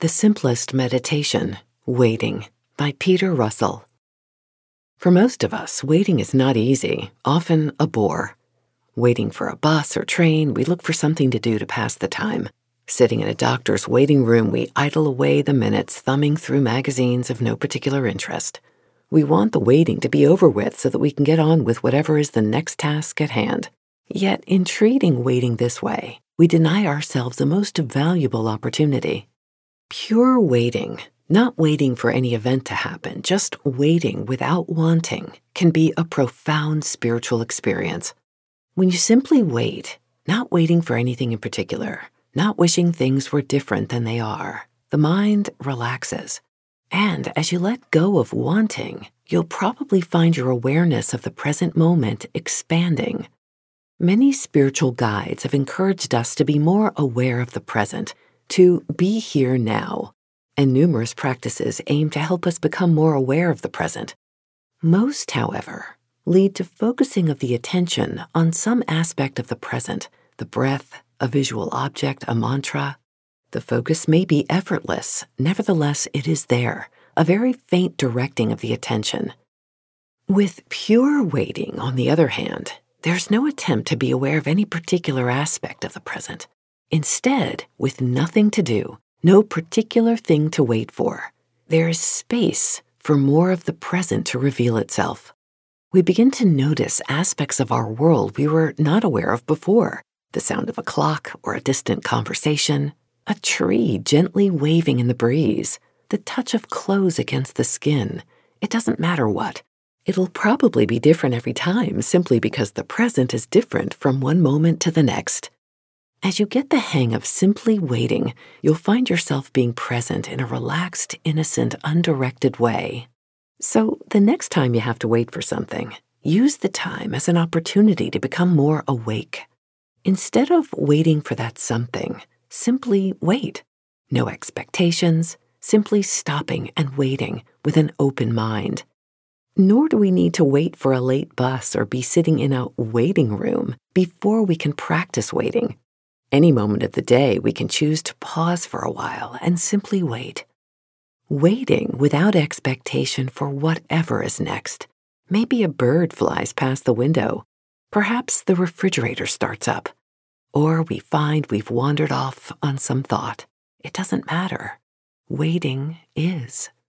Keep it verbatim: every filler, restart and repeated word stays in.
The Simplest Meditation, Waiting, by Peter Russell. For most of us, waiting is not easy, often a bore. Waiting for a bus or train, we look for something to do to pass the time. Sitting in a doctor's waiting room, we idle away the minutes thumbing through magazines of no particular interest. We want the waiting to be over with so that we can get on with whatever is the next task at hand. Yet, in treating waiting this way, we deny ourselves a most valuable opportunity. Pure waiting, not waiting for any event to happen, just waiting without wanting, can be a profound spiritual experience. When you simply wait, not waiting for anything in particular, not wishing things were different than they are, the mind relaxes. And as you let go of wanting, you'll probably find your awareness of the present moment expanding. Many spiritual guides have encouraged us to be more aware of the present, to be here now, and numerous practices aim to help us become more aware of the present. Most, however, lead to focusing of the attention on some aspect of the present, the breath, a visual object, a mantra. The focus may be effortless, nevertheless it is there, a very faint directing of the attention. With pure waiting, on the other hand, there's no attempt to be aware of any particular aspect of the present. Instead, with nothing to do, no particular thing to wait for, there is space for more of the present to reveal itself. We begin to notice aspects of our world we were not aware of before, the sound of a clock or a distant conversation, a tree gently waving in the breeze, the touch of clothes against the skin. It doesn't matter what. It'll probably be different every time simply because the present is different from one moment to the next. As you get the hang of simply waiting, you'll find yourself being present in a relaxed, innocent, undirected way. So the next time you have to wait for something, use the time as an opportunity to become more awake. Instead of waiting for that something, simply wait. No expectations, simply stopping and waiting with an open mind. Nor do we need to wait for a late bus or be sitting in a waiting room before we can practice waiting. Any moment of the day, we can choose to pause for a while and simply wait. Waiting without expectation for whatever is next. Maybe a bird flies past the window. Perhaps the refrigerator starts up. Or we find we've wandered off on some thought. It doesn't matter. Waiting is.